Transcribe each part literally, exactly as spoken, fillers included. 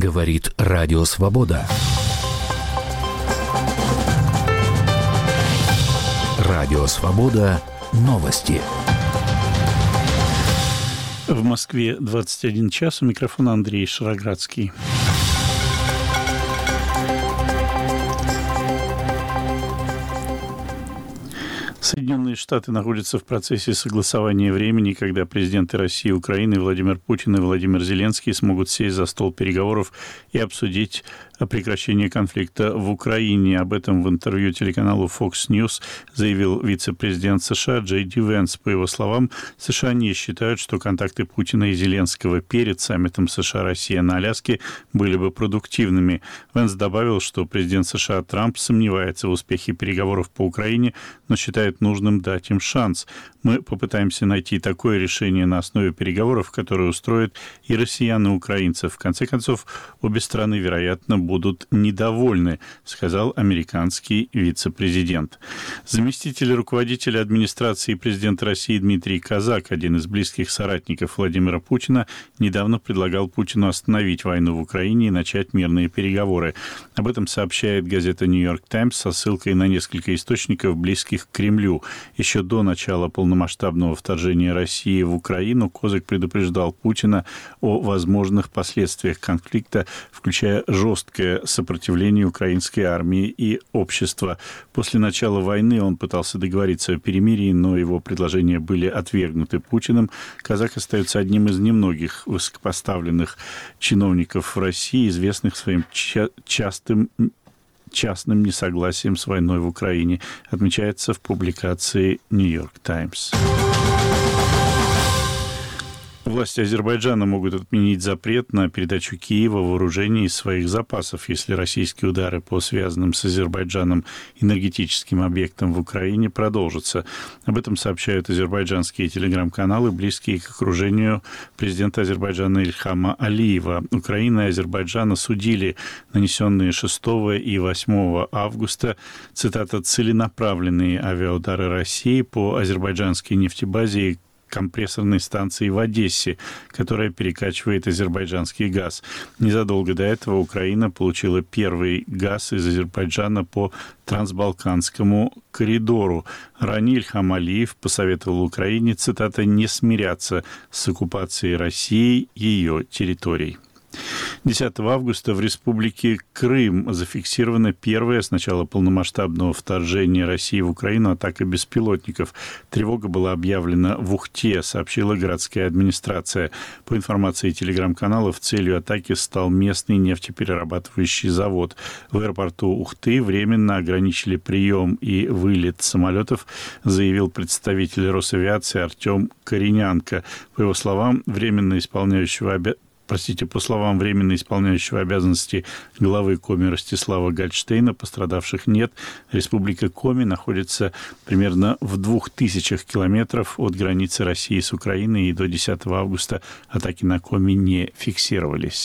Говорит Радио Свобода. Радио Свобода. Новости. В Москве двадцать один час. У микрофона Андрей Шароградский. Соединенные Штаты находятся в процессе согласования времени, когда президенты России и Украины Владимир Путин и Владимир Зеленский смогут сесть за стол переговоров и обсудить прекращение конфликта в Украине. Об этом в интервью телеканалу Fox News заявил вице-президент США Джей Ди Венс. По его словам, США не считают, что контакты Путина и Зеленского перед саммитом США-Россия на Аляске были бы продуктивными. Венс добавил, что президент США Трамп сомневается в успехе переговоров по Украине, но считает нужным дать им шанс. Мы попытаемся найти такое решение на основе переговоров, которое устроит и россиян, и украинцев. В конце концов, обе страны, вероятно, будут недовольны, сказал американский вице-президент. Заместитель руководителя администрации президента России Дмитрий Казак, один из близких соратников Владимира Путина, недавно предлагал Путину остановить войну в Украине и начать мирные переговоры. Об этом сообщает газета «Нью-Йорк Таймс» со ссылкой на несколько источников, близких к Кремлю. Еще до начала полномасштабного вторжения России в Украину Козак предупреждал Путина о возможных последствиях конфликта, включая жесткое сопротивление украинской армии и общества. После начала войны он пытался договориться о перемирии, но его предложения были отвергнуты Путиным. Казак остается одним из немногих высокопоставленных чиновников в России, известных своим ча- частым частным несогласием с войной в Украине, отмечается в публикации «Нью-Йорк Таймс». Власти Азербайджана могут отменить запрет на передачу Киева вооружений из своих запасов, если российские удары по связанным с Азербайджаном энергетическим объектам в Украине продолжатся. Об этом сообщают азербайджанские телеграм-каналы, близкие к окружению президента Азербайджана Ильхама Алиева. Украина и Азербайджан осудили нанесенные шестого и восьмого августа, цитата, «целенаправленные авиаудары России по азербайджанской нефтебазе и компрессорной станции в Одессе, которая перекачивает азербайджанский газ. Незадолго до этого Украина получила первый газ из Азербайджана по трансбалканскому коридору. Ранее Ильхам Алиев посоветовал Украине, цитата, «не смиряться с оккупацией России ее территорий». десятого августа в Республике Крым зафиксирована первая с начала полномасштабного вторжения России в Украину атака беспилотников. Тревога была объявлена в Ухте, сообщила городская администрация. По информации телеграм-каналов, целью атаки стал местный нефтеперерабатывающий завод. В аэропорту Ухты временно ограничили прием и вылет самолетов, заявил представитель Росавиации Артем Коренянко. По его словам, временно исполняющего обязанности Простите, по словам временно исполняющего обязанности главы Коми Ростислава Гольдштейна, пострадавших нет. Республика Коми находится примерно в двух тысячах километров от границы России с Украиной, и до десятого августа атаки на Коми не фиксировались.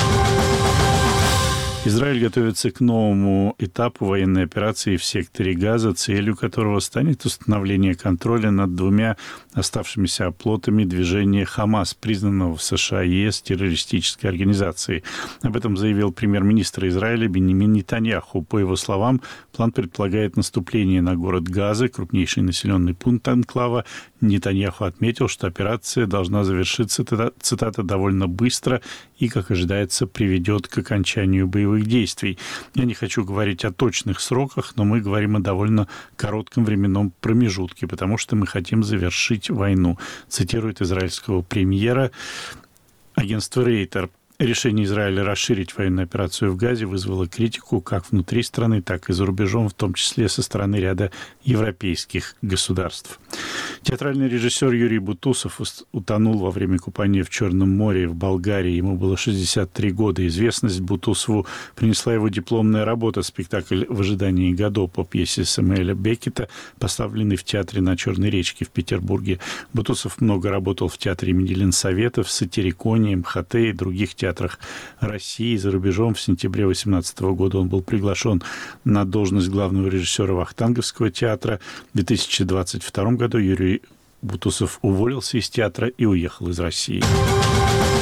Израиль готовится к новому этапу военной операции в секторе Газа, целью которого станет установление контроля над двумя оставшимися оплотами движения Хамас, признанного в США и ЕС террористической организацией. Об этом заявил премьер-министр Израиля Биньямин Нетаньяху. По его словам, план предполагает наступление на город Газа, крупнейший населенный пункт анклава. Нетаньяху отметил, что операция должна завершиться, цитата, «довольно быстро и, как ожидается, приведет к окончанию боевых действий. Я не хочу говорить о точных сроках, но мы говорим о довольно коротком временном промежутке, потому что мы хотим завершить войну», цитирует израильского премьера агентство Рейтер. Решение Израиля расширить военную операцию в Газе вызвало критику как внутри страны, так и за рубежом, в том числе со стороны ряда европейских государств. Театральный режиссер Юрий Бутусов утонул во время купания в Черном море в Болгарии. Ему было шестьдесят три года. Известность Бутусову принесла его дипломная работа, спектакль «В ожидании Годо» по пьесе Самуэля Беккета, поставленный в театре на Черной речке в Петербурге. Бутусов много работал в театре имени Ленсоветов, в Сатириконе, МХТ и других театрах России. За рубежом в сентябре две тысячи восемнадцатого года он был приглашен на должность главного режиссера Вахтанговского театра. В две тысячи двадцать втором году Юрий Бутусов уволился из театра и уехал из России.